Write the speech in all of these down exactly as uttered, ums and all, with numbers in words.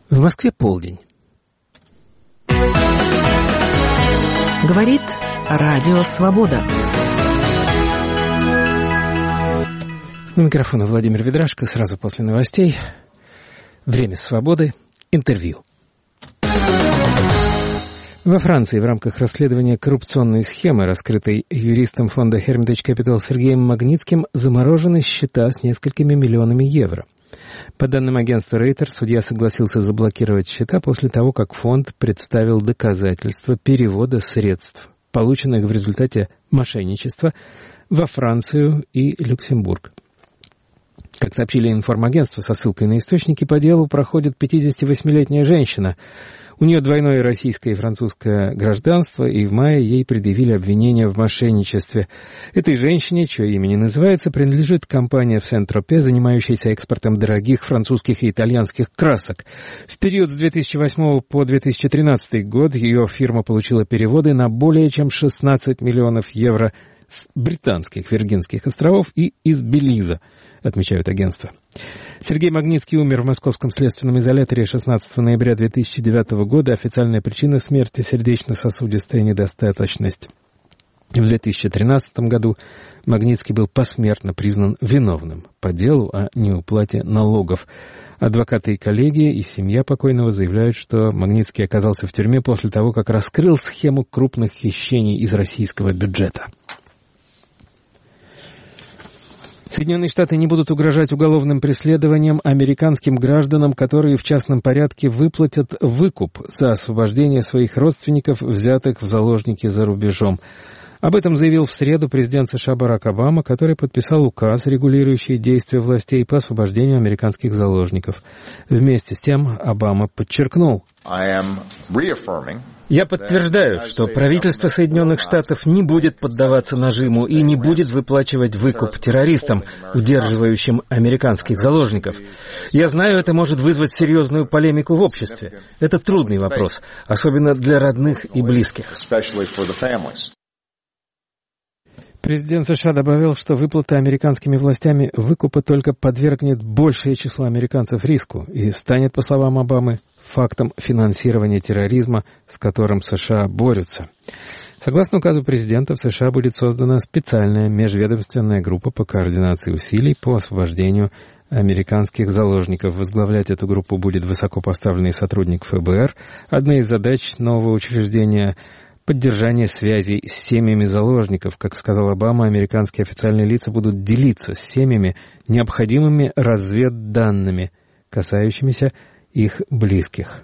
В Москве полдень. Говорит Радио Свобода. У микрофона Владимир Ведрашко. Сразу после новостей. Время свободы. Интервью. Во Франции в рамках расследования коррупционной схемы, раскрытой юристом фонда Hermitage Capital Сергеем Магнитским, заморожены счета с несколькими миллионами евро. По данным агентства Рейтер, судья согласился заблокировать счета после того, как фонд представил доказательства перевода средств, полученных в результате мошенничества, во Францию и Люксембург. Как сообщили информагентства со ссылкой на источники, по делу проходит пятидесятивосьмилетняя женщина. У нее двойное российское и французское гражданство, и в мае ей предъявили обвинение в мошенничестве. Этой женщине, чье имя не называется, принадлежит компания в Сен-Тропе, занимающаяся экспортом дорогих французских и итальянских красок. В период с две тысячи восьмого по две тысячи тринадцатый год ее фирма получила переводы на более чем шестнадцать миллионов евро с британских Виргинских островов и из Белиза, отмечают агентства. Сергей Магнитский умер в московском следственном изоляторе шестнадцатого ноября две тысячи девятого года. Официальная причина смерти — сердечно-сосудистая недостаточность. В две тысячи тринадцатом году Магнитский был посмертно признан виновным по делу о неуплате налогов. Адвокаты и коллеги и семья покойного заявляют, что Магнитский оказался в тюрьме после того, как раскрыл схему крупных хищений из российского бюджета. Соединенные Штаты не будут угрожать уголовным преследованием американским гражданам, которые в частном порядке выплатят выкуп за освобождение своих родственников, взятых в заложники за рубежом. Об этом заявил в среду президент США Барак Обама, который подписал указ, регулирующий действия властей по освобождению американских заложников. Вместе с тем Обама подчеркнул: «Я подтверждаю, что правительство Соединенных Штатов не будет поддаваться нажиму и не будет выплачивать выкуп террористам, удерживающим американских заложников. Я знаю, это может вызвать серьезную полемику в обществе. Это трудный вопрос, особенно для родных и близких». Президент США добавил, что выплата американскими властями выкупа только подвергнет большее число американцев риску и станет, по словам Обамы, фактом финансирования терроризма, с которым США борются. Согласно указу президента, в США будет создана специальная межведомственная группа по координации усилий по освобождению американских заложников. Возглавлять эту группу будет высокопоставленный сотрудник ФБР. Одна из задач нового учреждения — поддержание связей с семьями заложников. Как сказал Обама, американские официальные лица будут делиться с семьями необходимыми разведданными, касающимися их близких.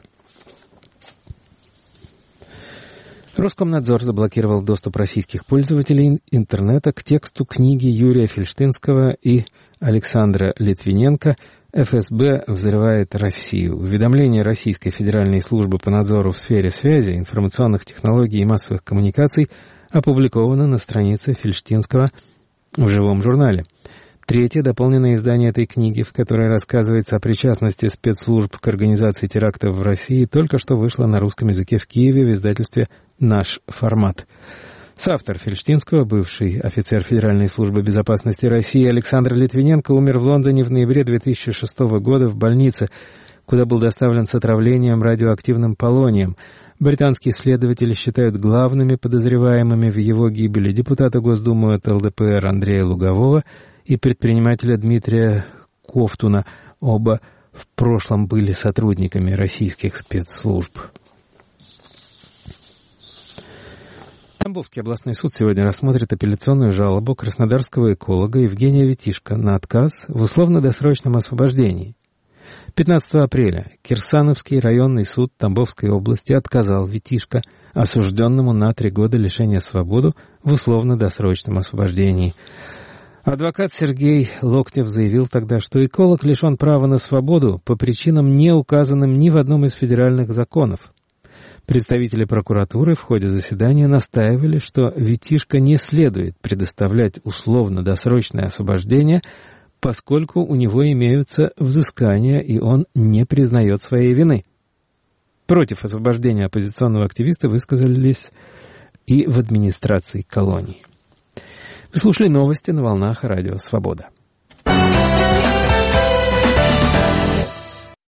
Роскомнадзор заблокировал доступ российских пользователей интернета к тексту книги Юрия Фельштинского и Александра Литвиненко «эф эс бэ взрывает Россию». Уведомление Российской Федеральной службы по надзору в сфере связи, информационных технологий и массовых коммуникаций опубликовано на странице Фельштинского в живом журнале. Третье дополненное издание этой книги, в которой рассказывается о причастности спецслужб к организации терактов в России, только что вышло на русском языке в Киеве в издательстве «Наш формат». Соавтор Фельштинского, бывший офицер Федеральной службы безопасности России Александр Литвиненко, умер в Лондоне в ноябре две тысячи шестого года в больнице, куда был доставлен с отравлением радиоактивным полонием. Британские следователи считают главными подозреваемыми в его гибели депутата Госдумы от эл дэ пэ эр Андрея Лугового и предпринимателя Дмитрия Ковтуна. Оба в прошлом были сотрудниками российских спецслужб. Тамбовский областной суд сегодня рассмотрит апелляционную жалобу краснодарского эколога Евгения Витишко на отказ в условно-досрочном освобождении. пятнадцатого апреля Кирсановский районный суд Тамбовской области отказал Витишко, осужденному на три года лишения свободы, в условно-досрочном освобождении. Адвокат Сергей Локтев заявил тогда, что эколог лишен права на свободу по причинам, не указанным ни в одном из федеральных законов. Представители прокуратуры в ходе заседания настаивали, что Витишко не следует предоставлять условно-досрочное освобождение, поскольку у него имеются взыскания, и он не признает своей вины. Против освобождения оппозиционного активиста высказались и в администрации колонии. Вы слушали новости на волнах Радио Свобода.